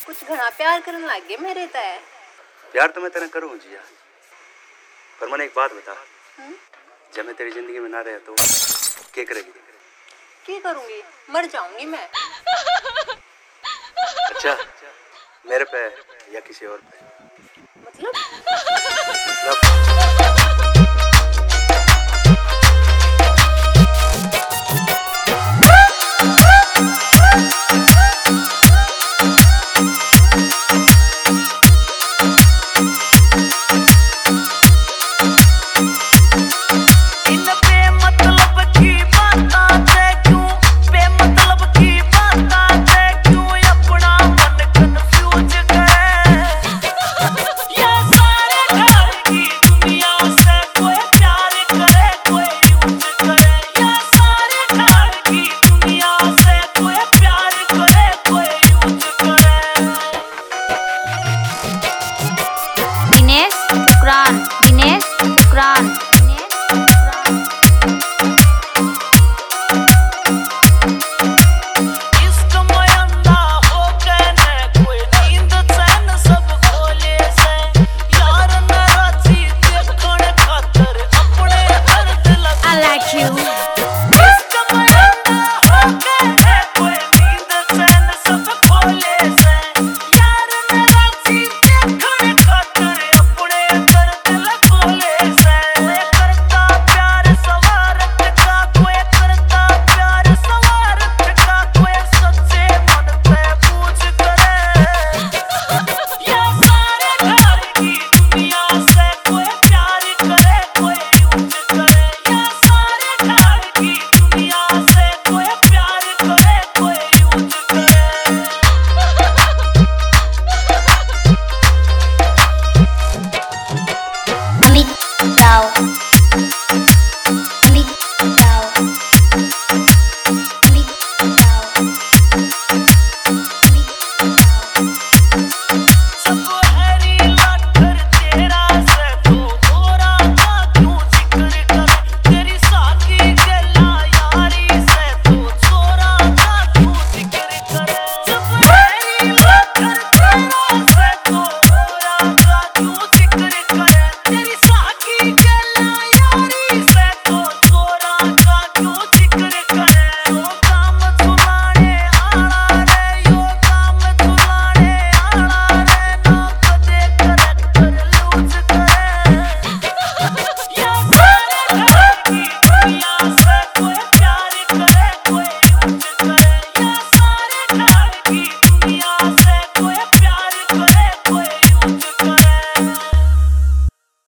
कुछ घना प्यार करने लग गए मेरे तय। प्यार तो मैं तेरे करूँ जिया, पर मैंने एक बात बता। जब मैं तेरी जिंदगी में ना रहे तो क्या करेगी? क्या करूंगी? मर जाऊंगी मैं। अच्छा, मेरे पे या किसी और पे? मतलब मतलब